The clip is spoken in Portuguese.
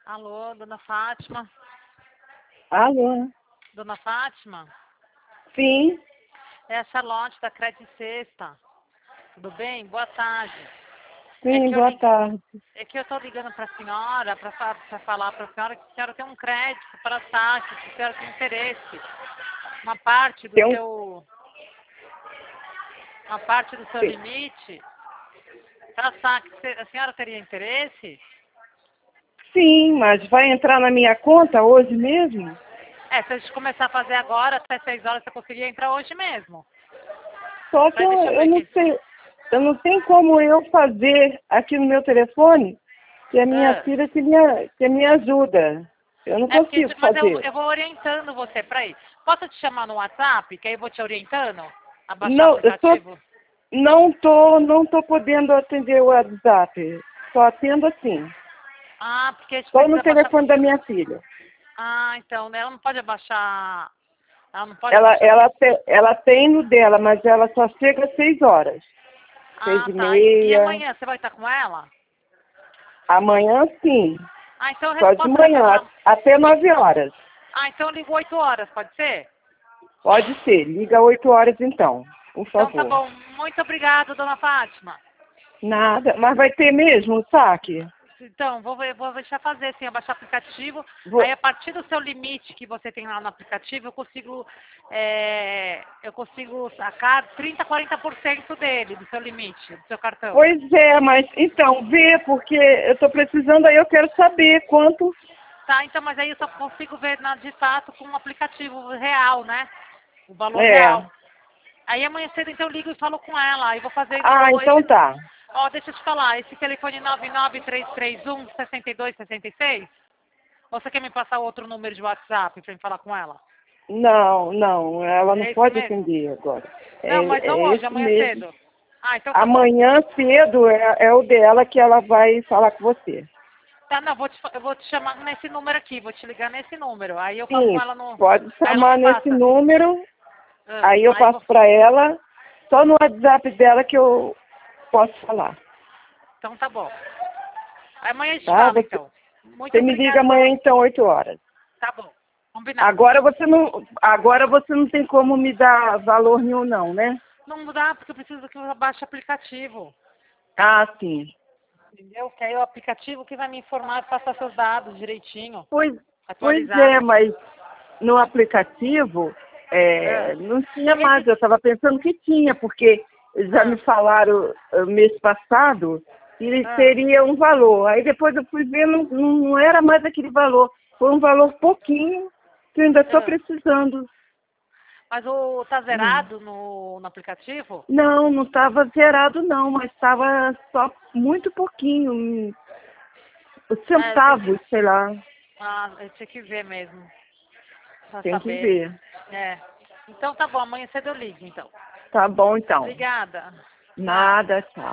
Alô, dona Fátima? Alô? Dona Fátima? Sim, É a Charlotte da Crédito Sexta. Tudo bem? Boa tarde. sim, boa tarde. É que eu estou ligando para a senhora, para falar para a senhora que a senhora tem um crédito para saque, que a senhora tem interesse. Uma parte do Tem um... seu, uma parte do seu Sim, limite para saque. A senhora teria interesse? sim, mas vai entrar na minha conta hoje mesmo? Se a gente começar a fazer agora, até 6 horas, você conseguiria entrar hoje mesmo. Só que Deixa eu ver eu não aqui. sei, eu não tenho como eu fazer aqui no meu telefone, que a minha Ah. filha que me ajuda. Eu não consigo Mas fazer. eu vou orientando você para ir. Posso te chamar no WhatsApp, que aí eu vou te orientando a baixar o Não, aplicativo? não tô podendo atender o WhatsApp. Só atendo assim. Ah, porque a gente Só no precisa baixar. telefone da minha filha. Ah, então, né, ela não pode abaixar. Ela não pode abaixar. Ela tem no dela, mas ela só chega às 6 horas. Seis Ah, e tá. E meia. amanhã você vai estar com ela? Amanhã sim. Ah, então Só de posso manhã, retornar. até 9 horas. Ah, então eu ligo 8 horas, pode ser? Pode ser. Liga 8 horas então, por Então tá favor. bom. Muito obrigada, dona Fátima. Nada. Mas vai ter mesmo o saque? Então, vou deixar fazer, sim, abaixar o aplicativo. Aí, Vou... a partir do seu limite que você tem lá no aplicativo, eu consigo sacar 30, 40% dele, do seu limite, do seu cartão. Pois é, mas então, vê, porque eu estou precisando, aí eu quero saber quanto. Tá, então, mas aí eu só consigo ver de fato com um aplicativo real, né? O valor É. real. Aí amanhã cedo, então, eu ligo e falo com ela. Aí vou fazer Ah, então tá. Ó, deixa eu te falar, esse telefone 99331 6266. Ou você quer me passar outro número de WhatsApp pra eu falar com ela? Não, ela não É esse pode mesmo? atender agora. Não, mas não É hoje, esse amanhã mesmo. cedo. Ah, então tá bom. Amanhã cedo é o dela que ela vai falar com você. Tá, não, eu vou te chamar nesse número aqui, vou te ligar nesse número. Aí eu falo com Sim, ela no. pode Aí ela chamar me nesse passa. número, Ah, aí eu aí eu passo vou. para ela, só no WhatsApp dela que eu posso falar. Então tá bom. Aí amanhã a gente Tá? fala, então. Muito Você me liga obrigada, amanhã dona. então, 8 horas. Tá bom. Combinado. Agora você não tem como me dar valor nenhum não, né? Não dá, porque eu preciso que eu baixe o aplicativo. Ah, sim. Entendeu? Que aí o aplicativo que vai me informar e passar seus dados direitinho, Pois, pois é, atualizados. mas no aplicativo Ah, não tinha mais. Eu estava pensando que tinha, porque já me ah, falaram mês passado que ah. teria um valor. Aí depois eu fui ver, não era mais aquele valor. Foi um valor pouquinho que eu ainda estou Ah. precisando. Mas tá Hum. zerado no aplicativo? Não estava zerado não, mas estava só muito pouquinho, os Tem que. centavos, sei lá. Ah, eu tinha que ver mesmo, pra Tem que saber. ver. É. Então tá bom, amanhã cedo eu ligo, então. Tá bom então. Obrigada. Tchau. Nada, tchau.